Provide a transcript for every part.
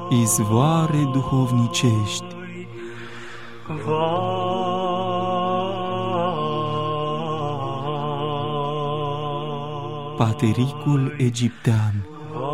izvoare duhovnicești. Patericul egiptean.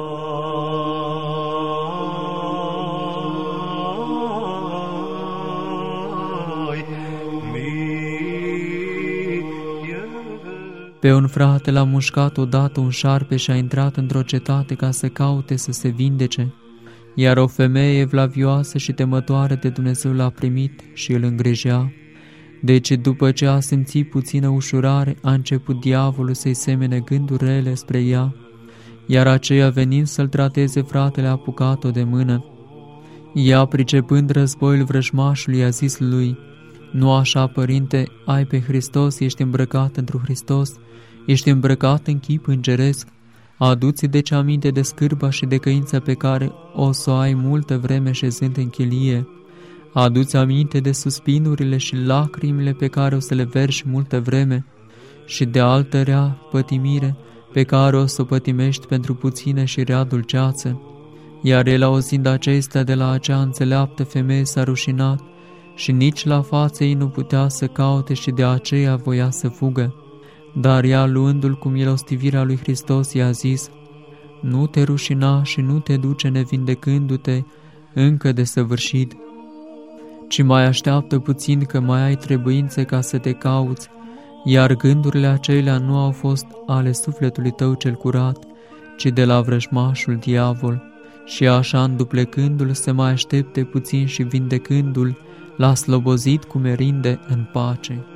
Pe un frate l-a mușcat odată un șarpe și a intrat într-o cetate ca să caute să se vindece, iar o femeie evlavioasă și temătoare de Dumnezeu l-a primit și îl îngrijea. Deci, după ce a simțit puțină ușurare, a început diavolul să-i semene gânduri rele spre ea, iar aceea, venind să-l trateze, fratele a apucat-o de mână. Ea, pricepând războiul vrăjmașului, a zis lui: „Nu așa, părinte, ai pe Hristos, ești îmbrăcat întru Hristos, ești îmbrăcat în chip îngeresc. Adu-ți deci aminte de scârba și de căința pe care o să o ai multă vreme șezând în chilie. Adu-ți aminte de suspinurile și lacrimile pe care o să le verși multă vreme și de altă rea pătimire pe care o să o pătimești pentru puțină și rea dulceață.” Iar el, auzind acestea de la acea înțeleaptă femeie, s-a rușinat și nici la față ei nu putea să caute și de aceea voia să fugă. Dar ea, luându-l cu milostivirea lui Hristos, i-a zis: „Nu te rușina și nu te duce nevindecându-te încă de săvârșit, ci mai așteaptă puțin, că mai ai trebuințe ca să te cauți.” Iar gândurile acelea nu au fost ale sufletului tău cel curat, ci de la vrăjmașul diavol. Și așa, înduplecându-l, să mai aștepte puțin și vindecându-l, l-a slobozit cu merinde în pace.